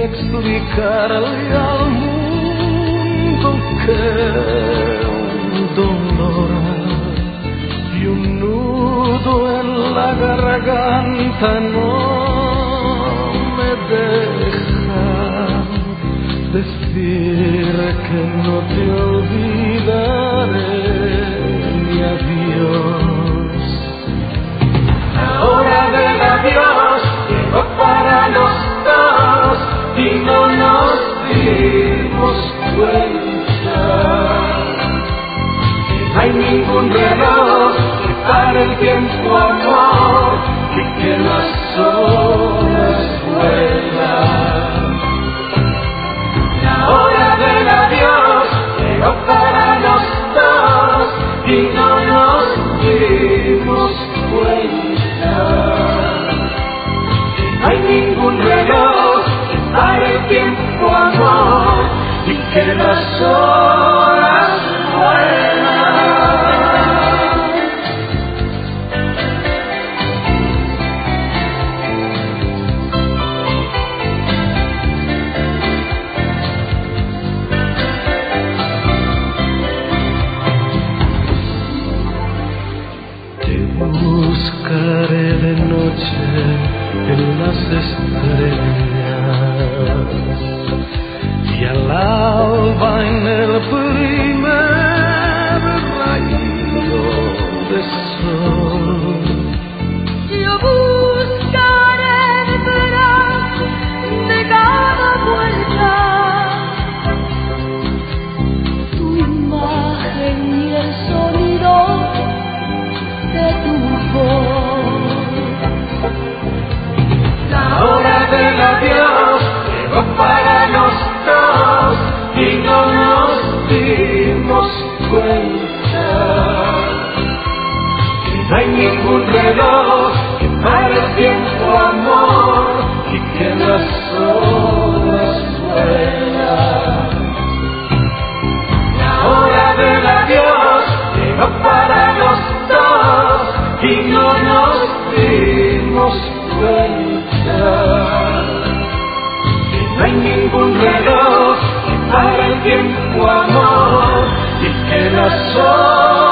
explicarle al mundo que un dolor y un nudo en la garganta no me dejan decir que no te olvidaré, mi adiós. La hora del adiós llegó para los dos y no nos dimos cuenta. No hay ningún reloj que pare el tiempo, amor, y que las horas vuelan. La hora del adiós llegó para los dos y no nos dimos cuenta. No hay ningún reloj que pare el tiempo, amor, y que las horas vuelan. Buscaré de noche en las estrellas y al alba en el primer rayo de sol. Yo buscaré detrás de cada vuelta tu imagen y el sonido de tu voz. La hora del adiós llegó para los dos y no nos dimos cuenta. Que no hay ningún reloj que pare el tiempo, amor, y que las horas vuelan. La hora del adiós llegó para los dos y no nos dimos cuenta. Que no hay ningún reloj que pare el tiempo, amor, y que las horas